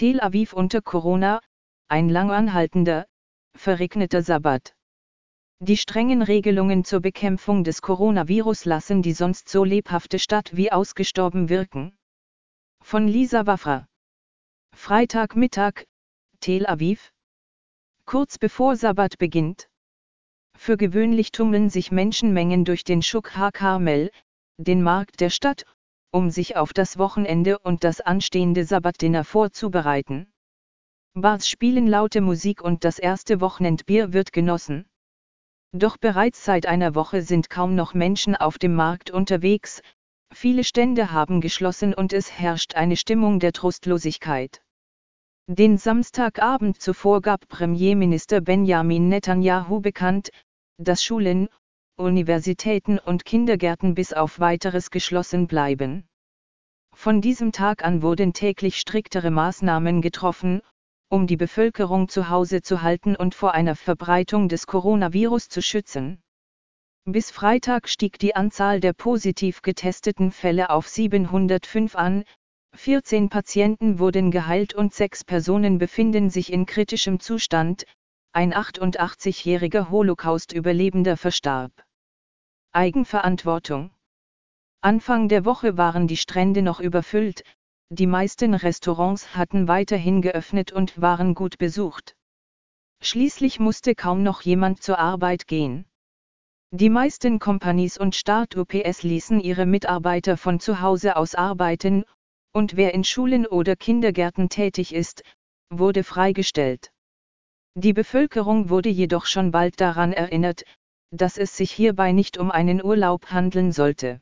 Tel Aviv unter Corona, ein lang anhaltender, verregneter Sabbat. Die strengen Regelungen zur Bekämpfung des Coronavirus lassen die sonst so lebhafte Stadt wie ausgestorben wirken. Von Lisa Wafra. Freitagmittag, Tel Aviv. Kurz bevor Sabbat beginnt. Für gewöhnlich tummeln sich Menschenmengen durch den Shuk HaKarmel, den Markt der Stadt, um sich auf das Wochenende und das anstehende Sabbatdinner vorzubereiten. Bars spielen laute Musik und das erste Wochenendbier wird genossen. Doch bereits seit einer Woche sind kaum noch Menschen auf dem Markt unterwegs, viele Stände haben geschlossen und es herrscht eine Stimmung der Trostlosigkeit. Den Samstagabend zuvor gab Premierminister Benjamin Netanyahu bekannt, dass Schulen, Universitäten und Kindergärten bis auf Weiteres geschlossen bleiben. Von diesem Tag an wurden täglich striktere Maßnahmen getroffen, um die Bevölkerung zu Hause zu halten und vor einer Verbreitung des Coronavirus zu schützen. Bis Freitag stieg die Anzahl der positiv getesteten Fälle auf 705 an, 14 Patienten wurden geheilt und 6 Personen befinden sich in kritischem Zustand, ein 88-jähriger Holocaust-Überlebender verstarb. Eigenverantwortung. Anfang der Woche waren die Strände noch überfüllt, die meisten Restaurants hatten weiterhin geöffnet und waren gut besucht. Schließlich musste kaum noch jemand zur Arbeit gehen. Die meisten Companies und Start-UPS ließen ihre Mitarbeiter von zu Hause aus arbeiten, und wer in Schulen oder Kindergärten tätig ist, wurde freigestellt. Die Bevölkerung wurde jedoch schon bald daran erinnert, dass es sich hierbei nicht um einen Urlaub handeln sollte.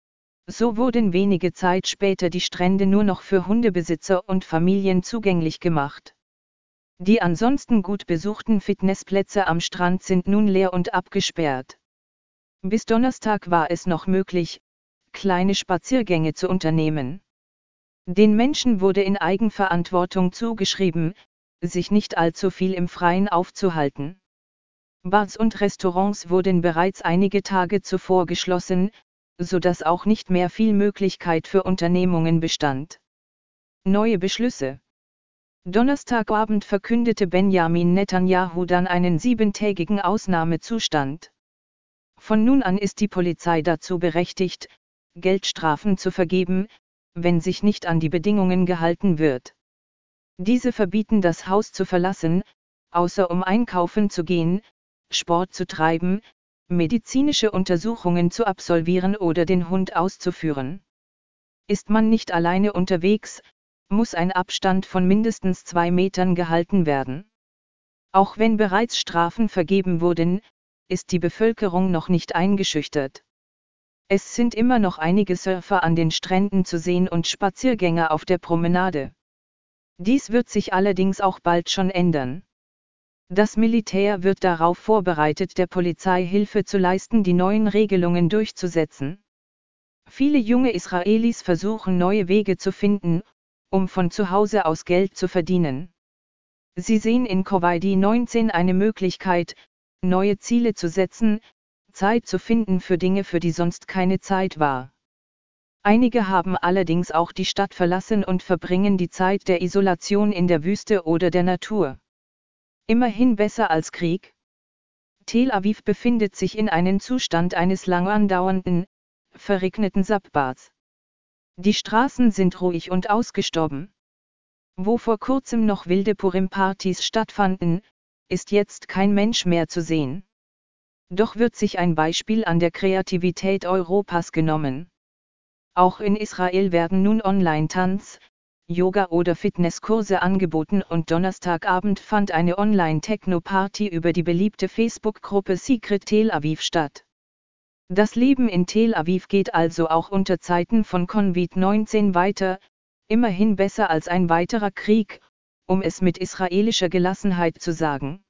So wurden wenige Zeit später die Strände nur noch für Hundebesitzer und Familien zugänglich gemacht. Die ansonsten gut besuchten Fitnessplätze am Strand sind nun leer und abgesperrt. Bis Donnerstag war es noch möglich, kleine Spaziergänge zu unternehmen. Den Menschen wurde in Eigenverantwortung zugeschrieben, sich nicht allzu viel im Freien aufzuhalten. Bars und Restaurants wurden bereits einige Tage zuvor geschlossen, sodass auch nicht mehr viel Möglichkeit für Unternehmungen bestand. Neue Beschlüsse. Donnerstagabend verkündete Benjamin Netanyahu dann einen 7-tägigen Ausnahmezustand. Von nun an ist die Polizei dazu berechtigt, Geldstrafen zu vergeben, wenn sich nicht an die Bedingungen gehalten wird. Diese verbieten das Haus zu verlassen, außer um einkaufen zu gehen, Sport zu treiben, medizinische Untersuchungen zu absolvieren oder den Hund auszuführen. Ist man nicht alleine unterwegs, muss ein Abstand von mindestens 2 Metern gehalten werden. Auch wenn bereits Strafen vergeben wurden, ist die Bevölkerung noch nicht eingeschüchtert. Es sind immer noch einige Surfer an den Stränden zu sehen und Spaziergänger auf der Promenade. Dies wird sich allerdings auch bald schon ändern. Das Militär wird darauf vorbereitet, der Polizei Hilfe zu leisten, die neuen Regelungen durchzusetzen. Viele junge Israelis versuchen neue Wege zu finden, um von zu Hause aus Geld zu verdienen. Sie sehen in Covid-19 eine Möglichkeit, neue Ziele zu setzen, Zeit zu finden für Dinge, für die sonst keine Zeit war. Einige haben allerdings auch die Stadt verlassen und verbringen die Zeit der Isolation in der Wüste oder der Natur. Immerhin besser als Krieg. Tel Aviv befindet sich in einem Zustand eines lang andauernden, verregneten Sabbats. Die Straßen sind ruhig und ausgestorben. Wo vor kurzem noch wilde Purim-Partys stattfanden, ist jetzt kein Mensch mehr zu sehen. Doch wird sich ein Beispiel an der Kreativität Europas genommen. Auch in Israel werden nun Online-Tanz, Yoga- oder Fitnesskurse angeboten und Donnerstagabend fand eine Online-Techno-Party über die beliebte Facebook-Gruppe Secret Tel Aviv statt. Das Leben in Tel Aviv geht also auch unter Zeiten von Covid-19 weiter, immerhin besser als ein weiterer Krieg, um es mit israelischer Gelassenheit zu sagen.